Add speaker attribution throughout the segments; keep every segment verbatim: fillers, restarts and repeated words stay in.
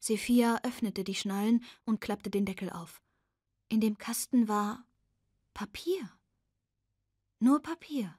Speaker 1: Sophia öffnete die Schnallen und klappte den Deckel auf. In dem Kasten war Papier. Nur Papier.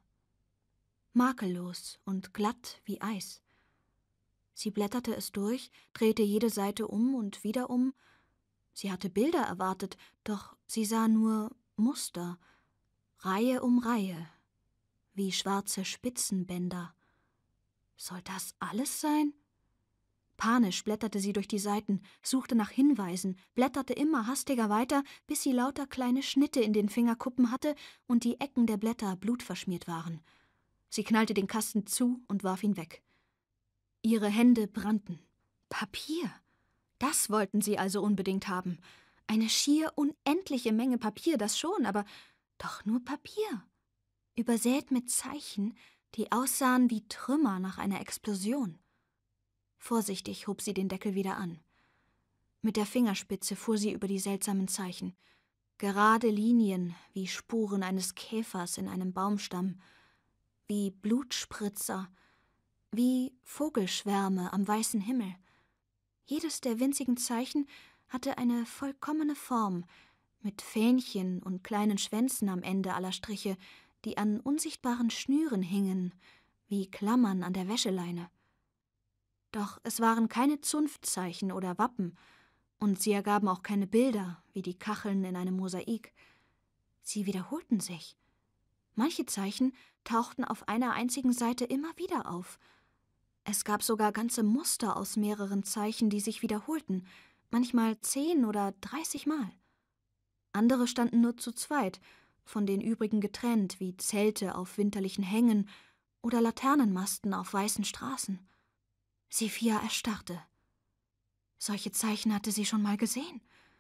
Speaker 1: Makellos und glatt wie Eis. Sie blätterte es durch, drehte jede Seite um und wieder um. Sie hatte Bilder erwartet, doch sie sah nur Muster, Reihe um Reihe, wie schwarze Spitzenbänder. Soll das alles sein? Panisch blätterte sie durch die Seiten, suchte nach Hinweisen, blätterte immer hastiger weiter, bis sie lauter kleine Schnitte in den Fingerkuppen hatte und die Ecken der Blätter blutverschmiert waren. Sie knallte den Kasten zu und warf ihn weg. Ihre Hände brannten. Papier! Das wollten sie also unbedingt haben. Eine schier unendliche Menge Papier, das schon, aber doch nur Papier. Übersät mit Zeichen, die aussahen wie Trümmer nach einer Explosion. Vorsichtig hob sie den Deckel wieder an. Mit der Fingerspitze fuhr sie über die seltsamen Zeichen. Gerade Linien wie Spuren eines Käfers in einem Baumstamm, wie Blutspritzer, wie Vogelschwärme am weißen Himmel. Jedes der winzigen Zeichen hatte eine vollkommene Form, mit Fähnchen und kleinen Schwänzen am Ende aller Striche, die an unsichtbaren Schnüren hingen, wie Klammern an der Wäscheleine. Doch es waren keine Zunftzeichen oder Wappen, und sie ergaben auch keine Bilder, wie die Kacheln in einem Mosaik. Sie wiederholten sich. Manche Zeichen tauchten auf einer einzigen Seite immer wieder auf. Es gab sogar ganze Muster aus mehreren Zeichen, die sich wiederholten, manchmal zehn oder dreißig Mal. Andere standen nur zu zweit, von den übrigen getrennt, wie Zelte auf winterlichen Hängen oder Laternenmasten auf weißen Straßen. Sophia erstarrte. Solche Zeichen hatte sie schon mal gesehen.